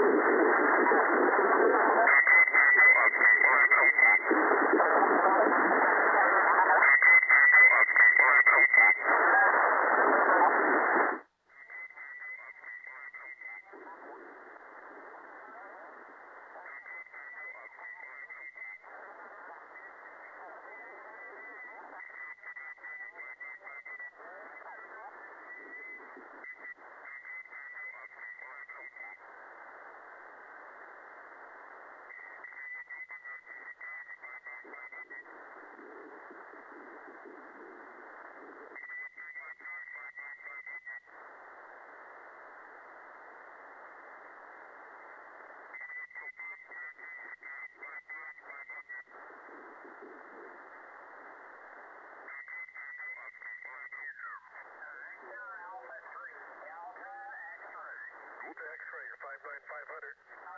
X-ray, you're 59500.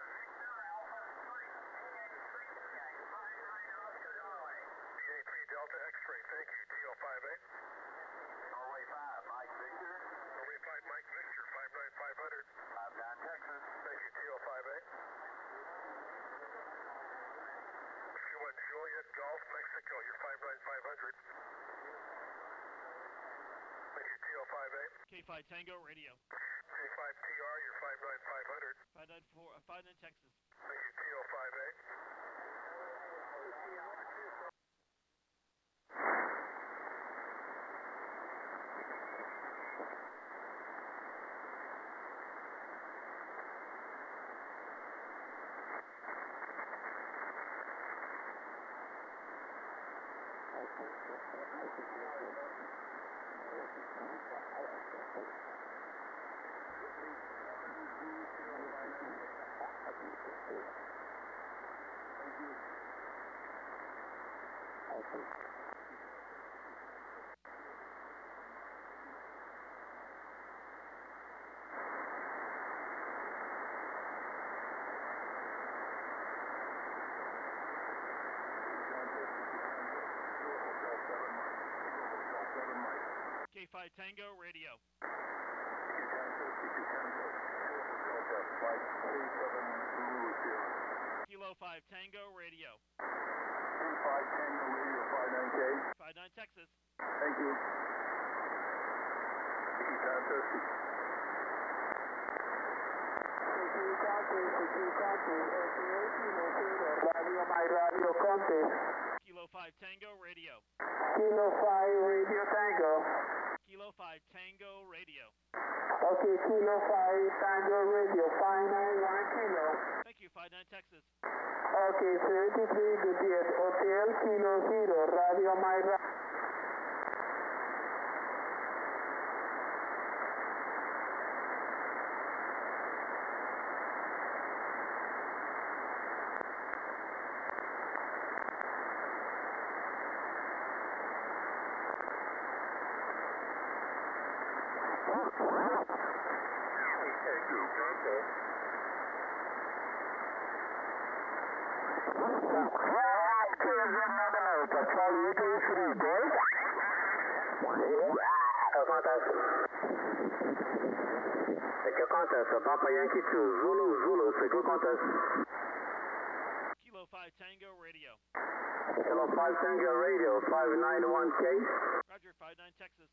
PA3 Delta X-ray, thank you. TO58. Norway 5, Mike Victor. Norway 5, Mike Victor, 59500. 59 Texas. Thank you. TO58. Whiskey 1 Juliet, Gulf, Mexico, you're 59500. Thank you. TO58. K5 Tango Radio. K5TR, you're 59500. 59 Texas. Thank you. TO58. K5 Tango Radio. Kilo 5 Tango Radio. K5 Tango Radio, 59K. 59 Texas. Thank you. Radio Contest. Kilo 5 Tango Radio. Kilo 5 Radio Tango. Kilo 5 Tango Radio. Okay, Kilo 5 Tango Radio, 591 Kilo. Thank you, 59 Texas. Okay, 33 Gutierrez, Hotel Kilo 0, Radio Myra. Papa Yankee 2, Zulu, Secure Contest. Kilo 5 Tango Radio. Kilo 5 Tango Radio, 591K. Roger, 59 Texas.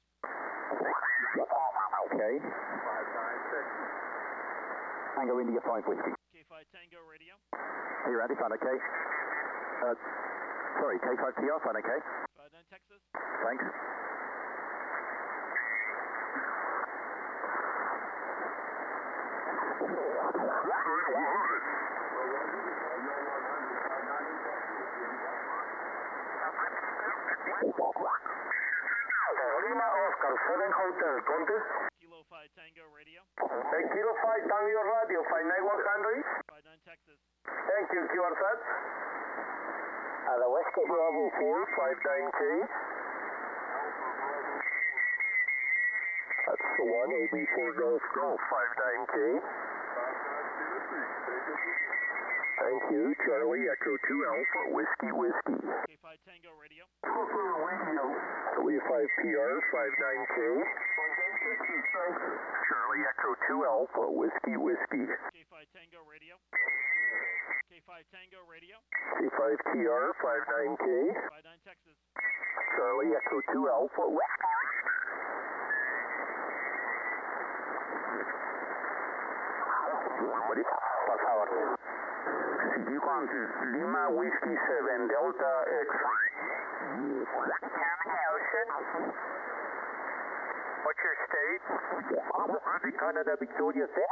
Okay. 596. Tango India 5 Whiskey. K5 Tango Radio. Hey, Randy, fine, okay. Sorry, K5TR, fine, okay. 59 Texas. Thanks. Lima Oscar 7 Hotel, Contest. Kilo 5 Tango Radio. Kilo 5 Tango Radio, 59100. 59 Texas. Thank you, QRSAT. The Whiskey Bravo 4, 59K. That's the one, AB4 Golf Golf, 59K. Thank you, Charlie Echo 2 Alpha, Whiskey. K5 Tango Radio. W5PR, 59K. Charlie Echo 2 Alpha, Whiskey, Whiskey. K5 Tango Radio. K5 Tango Radio. K5TR, 59K. 59 Texas. Charlie Echo 2 Alpha. Por favor. Yukon, Lima Whiskey 7, Delta X-Ray. Ocean. What's your state? Ruby, Canada, Victoria 6.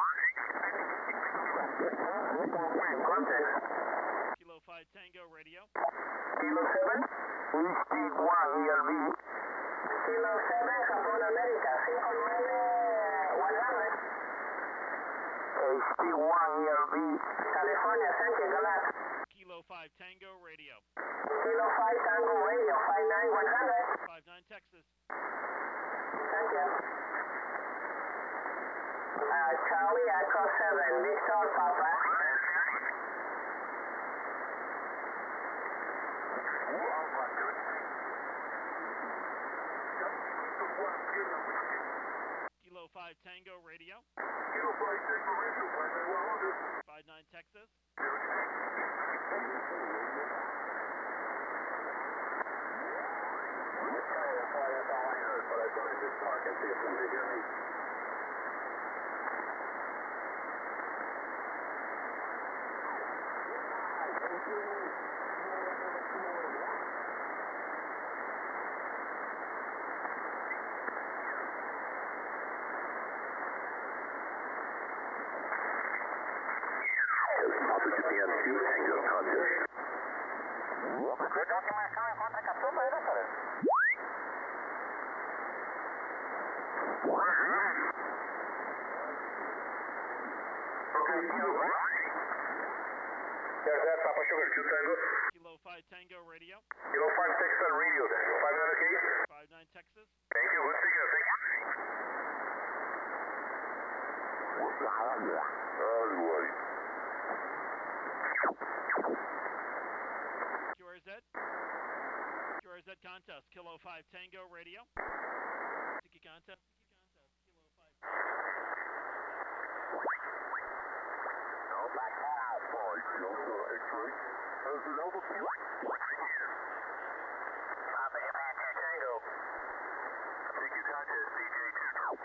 Contact. Kilo 5 Tango Radio. Kilo 7. Whiskey 1 ELV. Kilo 7, Japón, América, 59100. HD1 ELV. California, thank you, good luck. Kilo 5 Tango Radio. Kilo 5 Tango Radio, 59100. 59 Texas. Thank you. Charlie Echo 7, Victor Papa. Kilo 5 Tango Radio. Kilo 5 Tango Radio, 59100. 59 Texas. That's all I heard, but I thought I'd just talk and see if somebody hear me. Papa Japan 2 Tango contest. Cuidado que marcão encontra captura aí, doutora. Okay, Kilo. There's that, Papa Sugar 2 Tango. Kilo 5 Tango Radio. Kilo 5 Texas on radio then. 500K. 59 Texas. Thank you, good signal, thank you. QRZ. QRZ contest. Kilo 5 Tango Radio. Tiki contest. Kilo 5 Tango. X-ray. How's the Nova feel? Papa Japan 2 Tango. Thank you, contest, DJ2.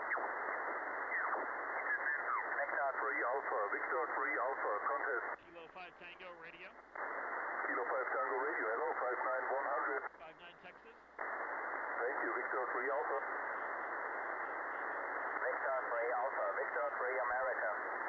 Victor 3 Alpha, Victor 3 Alpha, contest. Kilo 5 Tango Radio. Kilo 5 Tango Radio, hello, 59100. 59 Texas. Thank you, Victor 3 Alpha. Victor 3 Alpha, Victor 3 America.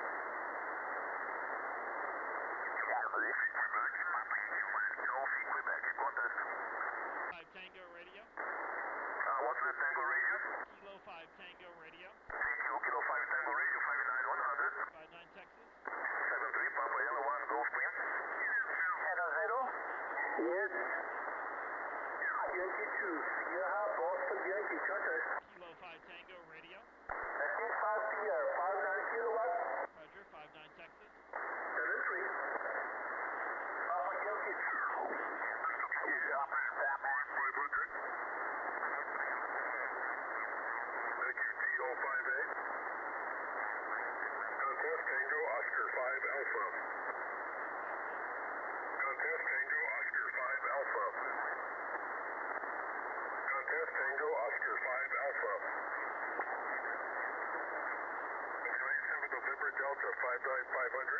Quebec, contest. 5 Tango Radio. What's that Tango radio? Kilo 5 Tango Radio. Thank you, Kilo 5 Tango Radio, 59100. 59 Texas. 73 Papa Yellow 1, Gulf Twin. 70. Yes. Yankee 2, Sierra, Boston, Yankee, contest. Kilo 5 Tango Radio. K5TR, 59 kilowatts. Roger. 59 Texas. 73. Papa Yankee 2. Thank you, TO5A. Contest Tango Oscar 5 Alpha. Contest Tango Oscar 5 Alpha. Contest Tango Oscar 5 Alpha. X-ray 7 November Delta 59500.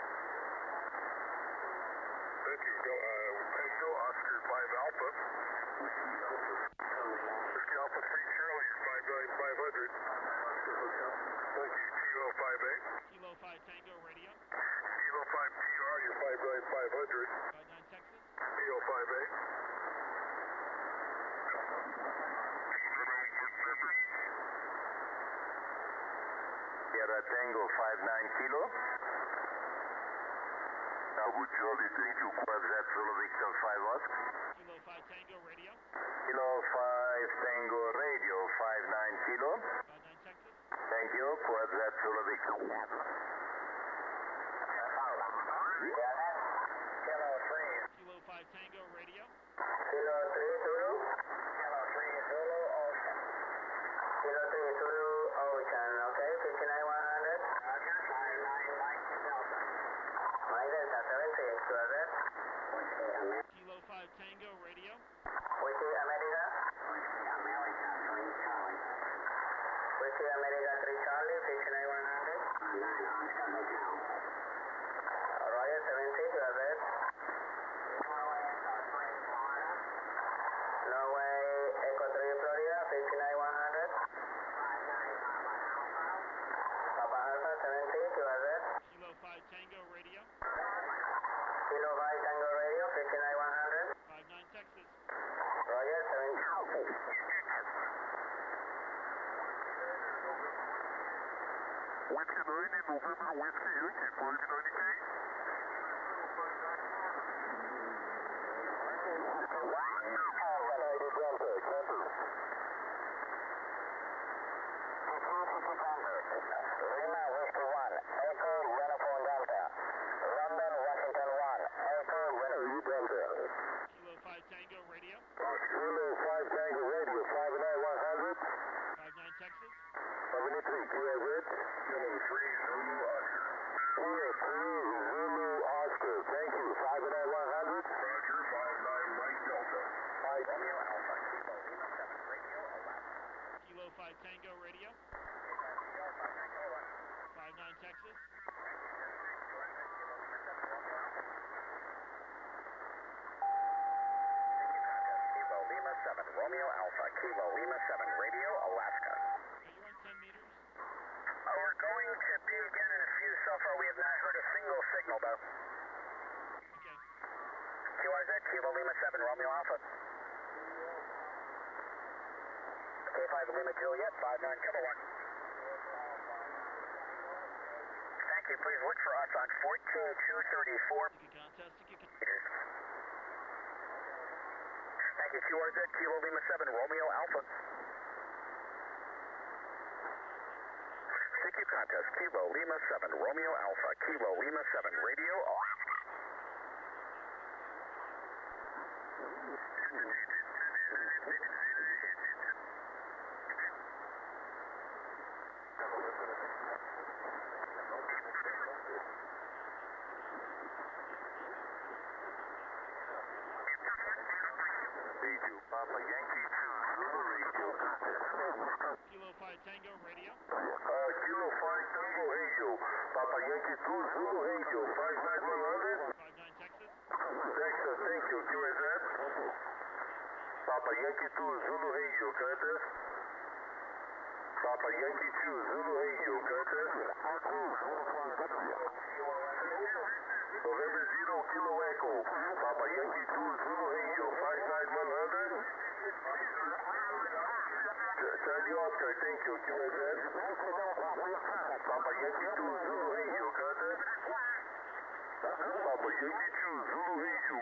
Thank you. Tango Oscar 5 Alpha. Whiskey Alpha 3 Charlie 59500. Thank you. Kilo 5A. Kilo 5 Tango Radio. Kilo 5 TR, you're 59500. 59 Texas. Kilo 5A. Sierra Tango 59 kilo. Abu Charlie, thank you. Quadrat Zulu Victor 5 Oscar. Kilo 5 Tango Radio. Kilo 5 Tango Radio 59 kilo. 59 Texas. Thank you. Quadrat Zulu Victor. Kilo 3. Kilo 5 Tango Radio. Kilo 3 Zulu. Kilo 3 Zulu Ocean. Kilo 3 Zulu November Whiskey Yankee 590K. Lima Whiskey 1, Echo Uniform Delta. London, Washington 1, Echo Uniform Delta. Kilo 5 Tango Radio. Kilo 5 Tango Radio, 59100. 59 Texas. 73, QRZ. Kilo 3 Zulu Oscar. Kilo 3 Zulu Oscar, thank you. 59100. Roger, 59 Mike Delta. 5 Romeo Alpha, Kilo Lima 7 Radio, Alaska. Kilo 5 Tango Radio. 59 Texas. Kilo Lima 7 Romeo Alpha, Kilo Lima 7 Radio, Alaska. You're on 10 meters. We're going to be again in a few. So far we have not heard a single signal though. Okay. QRZ, Kilo Lima 7 Romeo Alpha. K5 Lima Juliet, 59 Cover 1. Thank you, please look for us on 14234 Ticket contest. Ticket con meters. Thank you, QRZ, Kilo Lima 7 Romeo Alpha. CQ contest, Kilo Lima 7 Romeo Alpha, Kilo Lima 7 Radio, Alaska. Papa Yankee 2, Zulu Radio contest. Kilo 5 Tango Radio. Kilo 5 Tango Radio, Papa Yankee 2, Zulu Radio, 59100. 59 Texas. Texas, thank you, QRZ. Papa Yankee 2, Zulu Radio contest. Papa Yankee 2, Zulu Radio contest. November 0, Kilo Echo, Papa Yankee 2, Zulu Radio, 59100. Charlie Oscar, thank you, QRZ. Papa Yankee 2, Zulu Radio contest. Papa Yankee 2, Zulu Radio.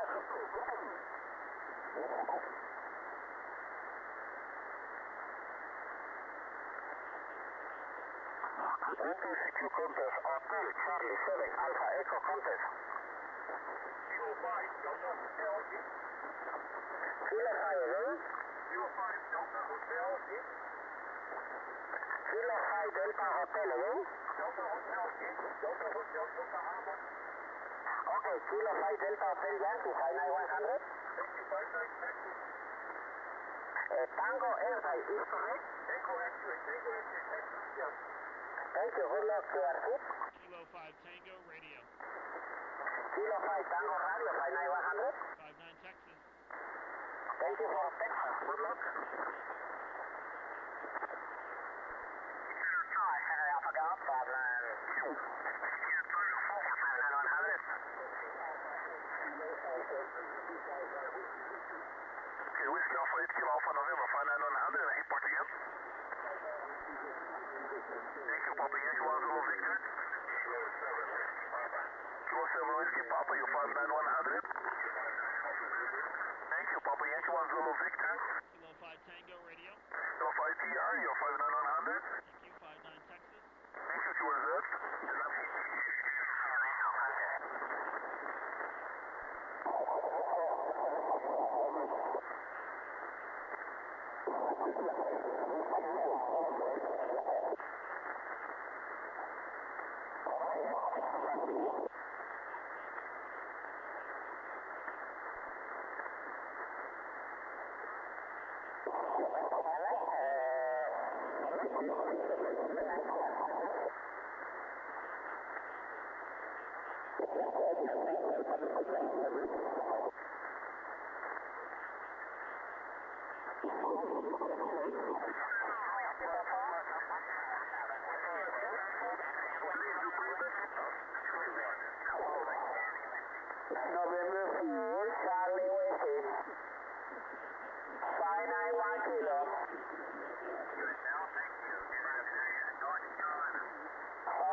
CQ contest, Arctic, Charlie 7, Alpha Echo contest. Kilo 5 Delta Hotel. Kilo 5, eh? Kilo 5 Delta Hotel. Kilo 5 Delta Hotel, eh? Delta Hotel. Delta Hotel, Delta Harbor. Okay, Kilo 5 Delta Hotel Yankee, 59100. Thank you, 59 Texas. Tango Airline is correct? Echo X-ray, Texas, yes. Thank you, good luck, QRZ. Kilo 5 Tango Radio. Kilo 5 Tango Radio, 59100. 59 Texas. Thank you for Texas, good luck. Hi, Harry Alpha Golf, 59. Okay, Whiskey Alpha 8 Kilo Alpha November, 59100, report again. Thank you, Papa Yankee 1 Zulu Victor. Kilo 7 Whiskey Papa, you 59100. Thank you, Papa Yankee 1 Zulu Victor. Kilo 5 Tango Radio. Kilo 5 TR, you 59100. Thank you. 59 Texas. Thank you, QRZ. November 4, Charlie Whiskey. 591 Kilo. 591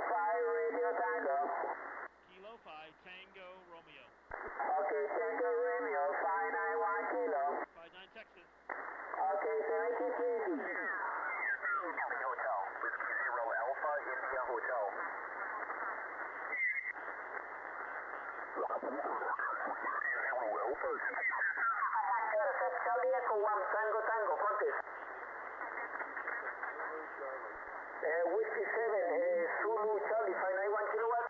5 Radio Tango. Kilo 5 Tango Romeo. Okay, Tango Romeo, 591 Kilo. 59 Texas. Okay, thank you, Katie. Hotel, Whiskey Zero Alpha India Hotel. Zero Alpha. Charlie Echo 1, Tango Tango, contest. Whiskey 7, Zulu Charlie, 591 kilowatts.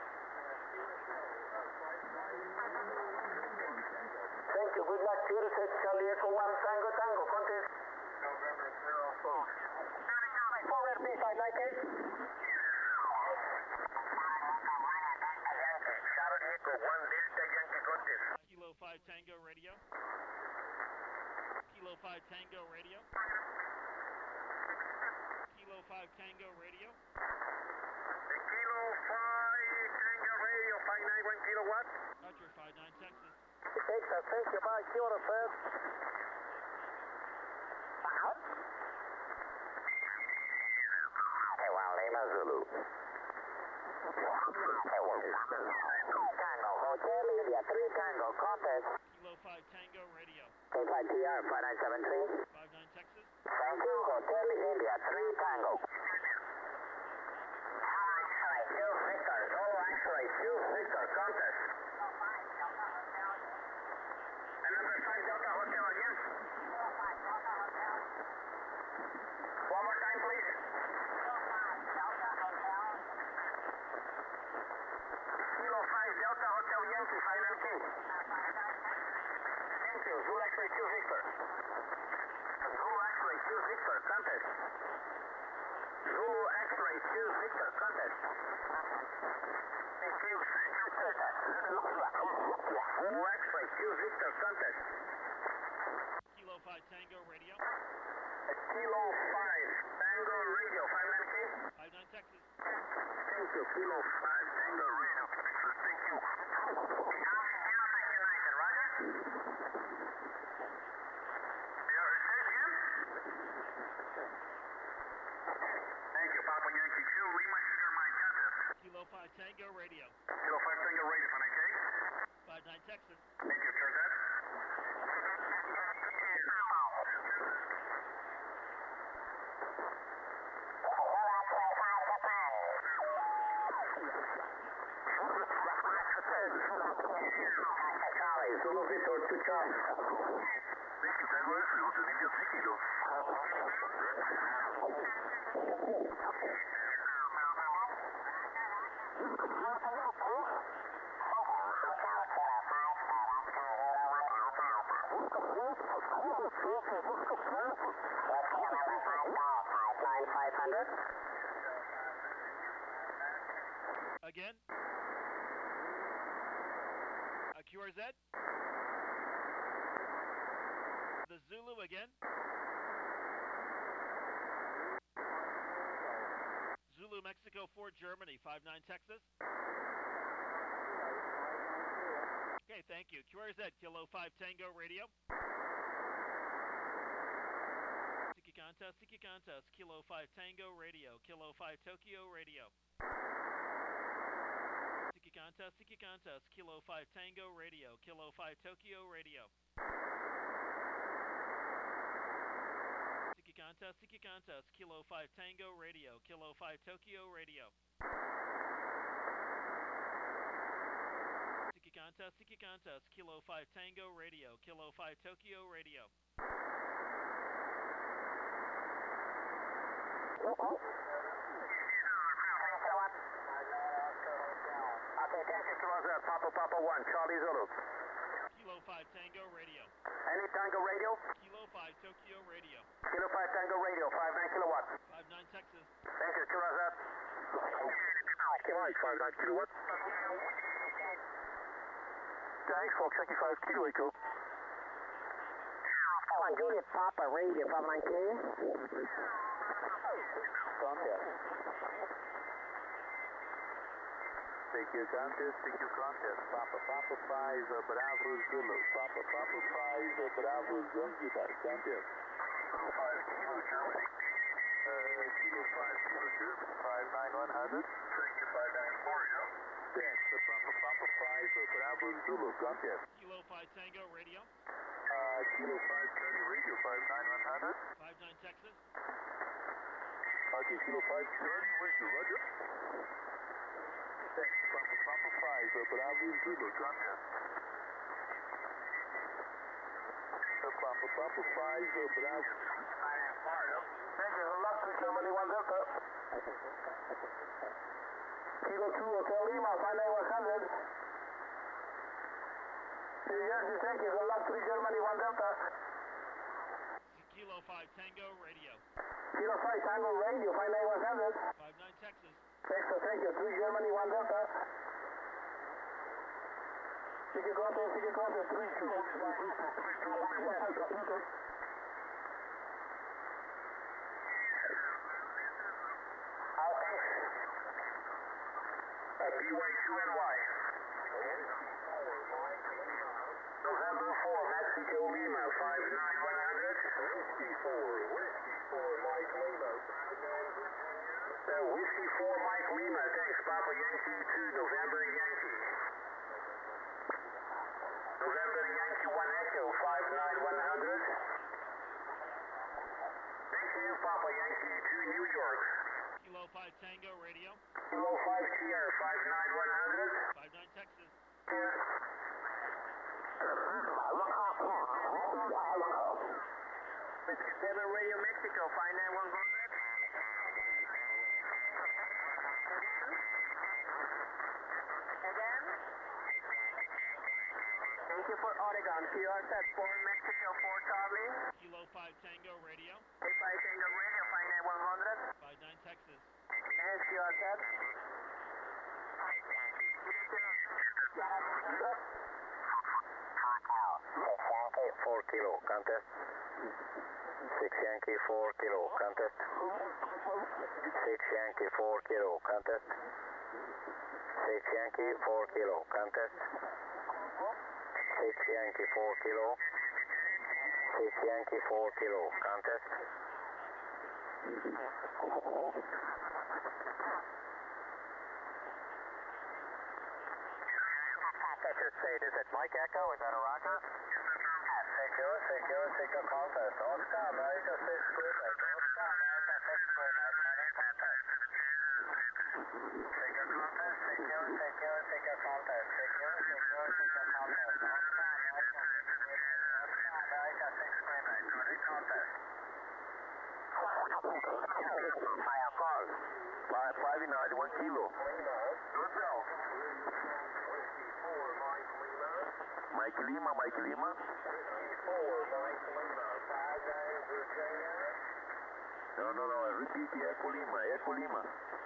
Thank you, good luck. Cheers, Charlie Echo 1, Tango Tango, contest. November 04. Forward, please, I'd like it. Charlie Echo 1 Delta Yankee contest. Kilo 5 Tango Radio. Kilo 5 Tango Radio. Kilo 5 Tango Radio. Kilo 5 Tango Radio, 591 kilowatt. Roger, 59 Texas. Texas, thank you, bye. Kia ora, Fred. Lima Zulu. Tango, Hotel India, 3 Tango, contest. Kilo 5 Tango Radio. K5TR, 5973. 59 Texas. Thank you, Hotel India, 3 Tango. X-ray, 2 Victor, Zulu X-ray, 2 Victor, contest. And number 5 Delta Hotel again. One more time, please. Kilo 5 Delta Hotel Yankee, 592. Thank you, Zulu X-ray 2 Victor. Zulu X-ray 2 Victor, contest. Zulu X-ray 2 Victor, contest. Thank you. Zulu X-ray 2 Victor, contest. Kilo 5 Tango Radio. Kilo 5 Tango Radio, 590K. 59 Texas. Thank you, Kilo 5 Tango Radio. Thank you. Roger. Your station? Thank you, Papa Yankee 2, Lima Sugar Mike contest. Kilo 5 Tango Radio. Kilo 5 Tango Radio, 590K. 59 Texas. Thank you, Charzette. Charlie, Zulu Victor, 2 Charlie. Thank you, Tango X-ray, 8 kilos. Again. QRZ. The Zulu again. Zulu Mexico 4 Germany, 59 Texas. Okay, thank you. QRZ, Kilo 5 Tango Radio. Siki Contest, Kilo 5 Tango Radio, Kilo 5 Tokyo Radio. Siki Contest, Kilo 5 Tango Radio, Kilo 5 Tokyo Radio. Siki Contest, Kilo 5 Tango Radio, Kilo 5 Tokyo Radio. Siki Contest, Kilo 5 Tango Radio, Kilo 5 Tokyo Radio. Okay, thank you, Roger. Papa 1, Charlie Zulu. Kilo 5 Tango Radio. Any Tango Radio? Kilo 5 Tokyo Radio. Kilo 5 Tango Radio, 59 kilowatts. 59 Texas. Thank you, Roger. Kilo 59 kilowatts. Thanks, Fox 5 Kilo Echo. Come on, Juliet Papa Radio, 59K. Contest. Take your contest, Papa 5 Bravo Zulu, Papa 5 Bravo Zulu, contest. 5 Kilo Germany. Kilo 5 Kilo Germany, 59100. Papa 5, Bravo Zulu, contest. Kilo 5 Tango Radio. Kilo 5 Charlie Radio, 59100. 59 Texas. Okay, Kilo 5 Charlie Radio, roger. Papa 5, Bravo Zulu, contest. Papa 5, Bravo. Thank you. Good luck to Germany 1 Delta. Kilo 2 Hotel Lima, 59100. Yes, thank you. Good luck to Germany 1 Delta. Kilo 5 Tango Radio. Kilo 5 Tango Radio, 59100. 59 Texas. Texas, thank you. 3 Germany 1 Delta. Ticket contact, 3 BY2NY. November 4, Mexico Lima, 59100. Whiskey 4 Mike Lima. Whiskey 4 Mike Lima, thanks. Papa Yankee 2, November Yankee. November Yankee 1 Echo, 59100. Thank you, Papa Yankee 2, New York. Kilo 5 Tango Radio. Kilo 5 Sierra, 59100. 59 Texas. Seven Radio Mexico, 59100. Again. Thank you for Oregon. QR set 4 Mexico, 4 Charlie. Kilo 5 Tango Radio. 5 Tango Radio, 59100. 59 Texas. And QR set. 4 Kilo, contest. 6 Yankee 4 Kilo, contest. 6 Yankee 4 Kilo, contest. 6 Yankee 4 Kilo, contest. 6 Yankee 4 Kilo. 6 Yankee 4 Kilo, contest. Texas State, is it Mike Echo? Is that a rocker? Secure contest. Oscar America 6 Quebec. Oscar America 6 Quebec. Contact. Secure contest. Secure contest. Secure contest. Oscar America 6 Quebec. Oscar America 6 Quebec. Contest. I am called. 591 Kilo. Yourself. Mike Lima. No, repeat, Echo Lima.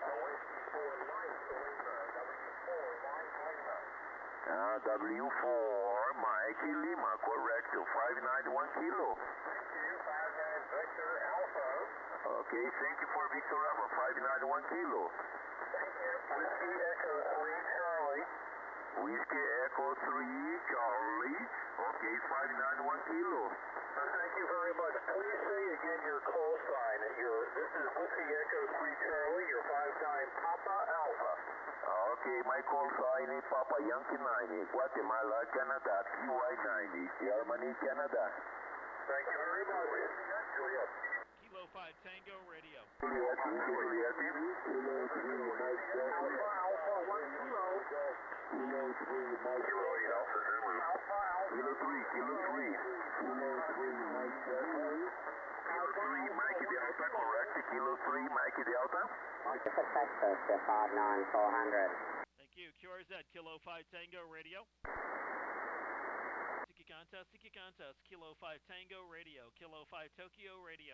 W4 Mike Lima, correct, 591 Kilo. Victor Alpha. Okay, thank you for Victor Alpha, 591 Kilo. Thank you. Whiskey Echo 3 Charlie. Whiskey Echo 3 Charlie. Okay, 591 Kilo. Thank you very much. Please say again your call sign. This is Whiskey Echo 3 Charlie, your 5-time Papa Alpha. Okay, my call sign is Papa Yankee 90, Guatemala, Canada, QI 90, Germany, Canada. Thank you very much. Kilo 5 Tango Radio. Alpha 1 Kilo. Kilo 3 Mike Kilo 3. Kilo 3 Mike Delta. Kilo 3 Mike Delta, correct. Kilo 3 Mike Delta. Texas, 59400. Thank you. QRZ Kilo 5 Tango Radio. Siki contest. Kilo 5 Tango Radio. Kilo 5 Tokyo Radio.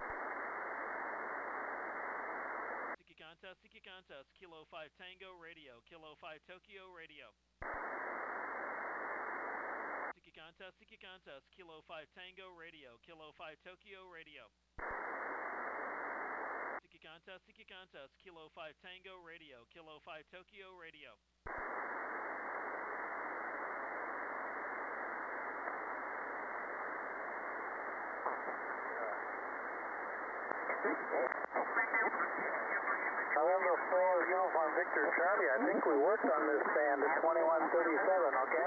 Siki contest. Kilo 5 Tango Radio. Kilo 5 Tokyo Radio. Siki contest. Kilo 5 Tango Radio. Kilo 5 Tokyo Radio. Siki contest. Kilo 5 Tango Radio. Kilo 5 Tokyo Radio. November 4 Uniform Victor Charlie. I think we worked on this band at 2137, okay?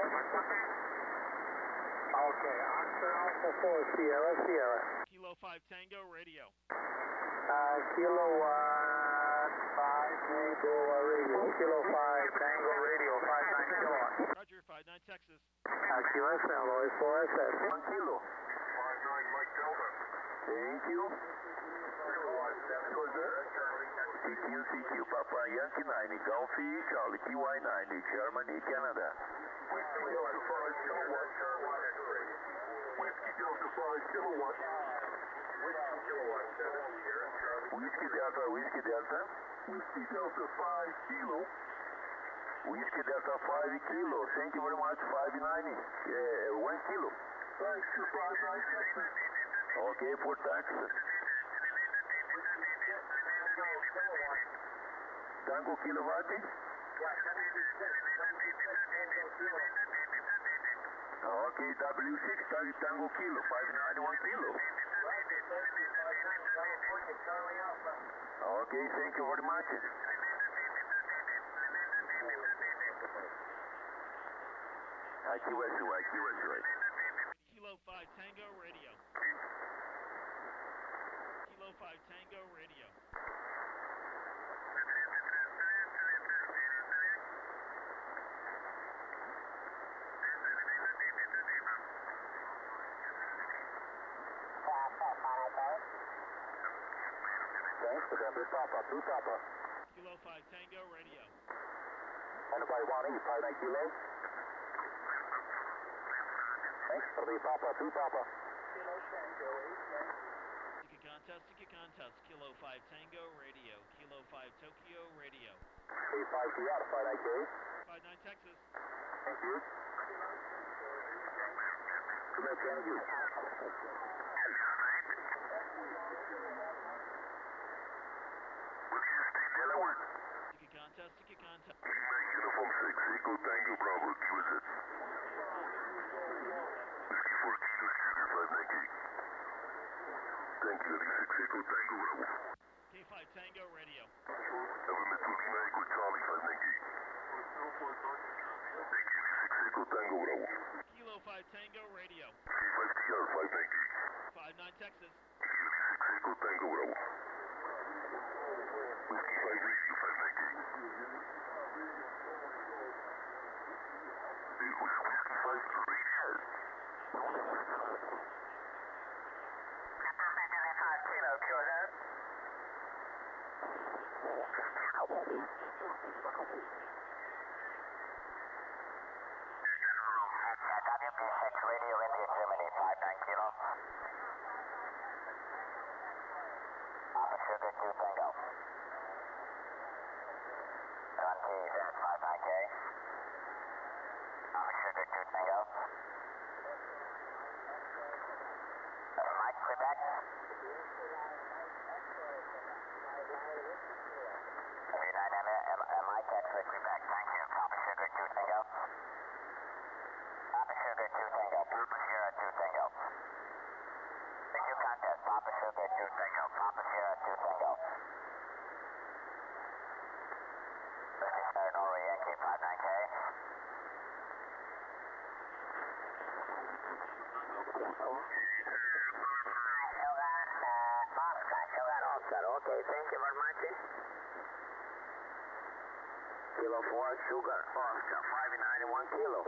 Okay, Oscar Alpha 4 Sierra Sierra. Kilo 5 Tango Radio. Kilo 5 Tango Radio. Kilo 5 Tango Radio, 59 kilowatt. Roger, 59 Texas. QSL, Lois 4SS. 1 kilo. 59 Mike Delta. Thank you. CQ Papa Yankee 9, Golf Charlie QY9, Germany, Canada. Whiskey Delta 5 kilowatt, Carolina 3. Whiskey Delta 5 kilowatt. Whiskey kilowatt 7 Sierra Charlie. Whiskey Delta. Whiskey Delta 5 kilo. Whiskey Delta 5 kilo. Thank you very much. 590. 1 kilo. Thanks to 59 Texas. Okay, for Texas. Tango kilowatt. Okay, W6 Tango kilo. 591 kilo. Okay, thank you very much. IQS. Kilo 5 Tango Radio. Kilo 5 Tango Radio. Thanks for that. Two Papa. Kilo 5 Tango Radio. Anybody want to eat 59 kilo? Thanks for the Papa, 2 Papa. Sticky contest. Kilo 5 Tango Radio. Kilo 5 Tokyo Radio. A5 out of 59K. 59 Texas. Thank you. Thank you. Sticky contest. Uniform 6, Echo Tango Bravo, QZ. Whiskey 4 Kilo Sugar 598. Thank you, 86 Echo Tango Bravo. K5 Tango Radio. Element 29 Echo Charlie 598. Thank you, 86 Echo Tango Bravo. Kilo 5 Tango Radio. K5 TR 598. 59 Texas. 86 Echo Tango Bravo. Whiskey 5 Radio 598. Whiskey 5 Radio. Kilo, QZ. WP6 Radio India Germany 59 kilo. Papa Sugar 2 Tango. John Keys at 59K. Papa Sugar 2 Tango. Mike Quebec. Mike X-ray Quebec. Thank you. Papa Sugar 2 Tango. Papa Sugar 2 Tango. Papa Sierra 2 Tango. CQ contest. Papa Sugar 2 Tango. Papa Sierra 2 Tango. Whiskey Star Norway Yankee 59K. Oscar. Okay, thank you very much. Kilo 4 Sugar. Oscar 591 kilo.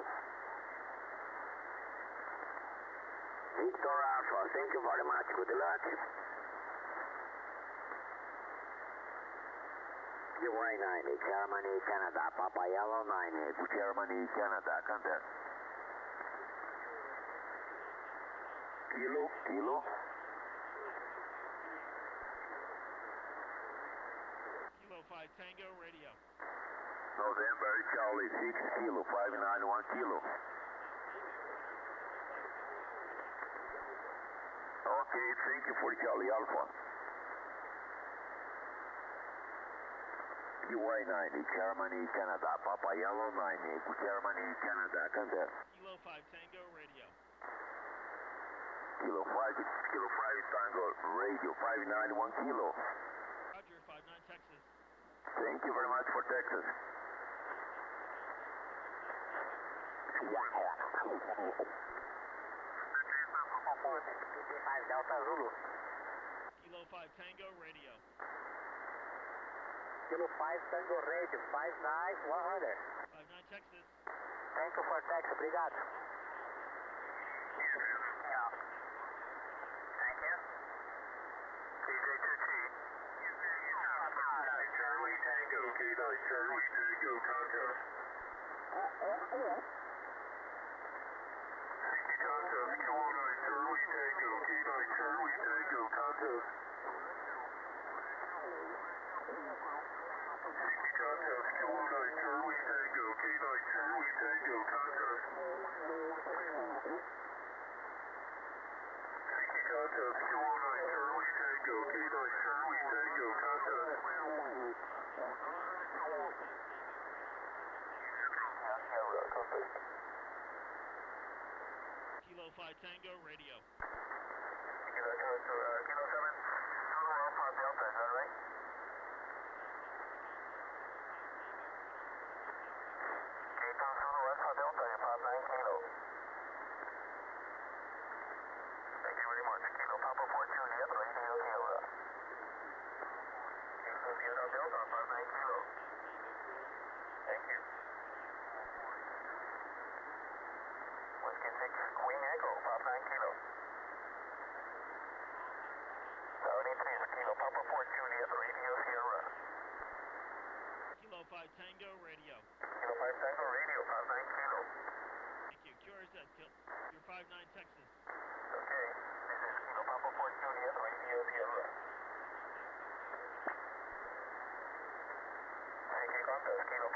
Victor Alpha, thank you very much. Good luck. QY90, Germany, Canada. Papa Yellow 9, Germany, Canada, contest. Kilo. Kilo 5 Tango Radio. November Charlie 6 kilo, 591 kilo. Okay, thank you for Charlie Alpha. QY90, Germany, Canada. Papa Yellow 9, Germany, Canada, contest. Kilo 5 Tango Radio. Kilo 5 Tango Radio, 591 kilo. Roger, 59 Texas. Thank you very much for Texas. Delta Zulu. Kilo 5 Tango Radio. Kilo 5 Tango Radio, 59100. 59 Texas. Thank you for Texas, obrigado. Thank you. DJ2T. Charlie Tango, K9 Charlie Tango, contact. CT contact, Q09 Charlie Tango, K9 Charlie Tango, contact. CT contact, Q09 Charlie Tango, K9 Charlie Tango, contact. CT contact, Q09 Charlie Tango, K9 Charlie Tango, contact. Kilo 5 Tango Radio. Kilo 7, Zulu Alpha Delta, is that right? K2 Zulu Alpha Delta, you pass 9 kilo. Thank you very much. Kilo Papa 4 Juliet, radio Sierra. K2 Sierra Delta, pass 9 kilo. Thank you. Whiskey 6 Queen Echo, pass 9 kilo. 73 Kilo Papa 4 Juliet, radio Sierra. Kilo 5 Tango Radio. Kilo 5 Tango Radio, pass 9 kilo. Thank you. QRZ, you're 59 Texas. Okay, this is Kilo Papa 4 Juliet, radio Sierra. CK contact, Kilo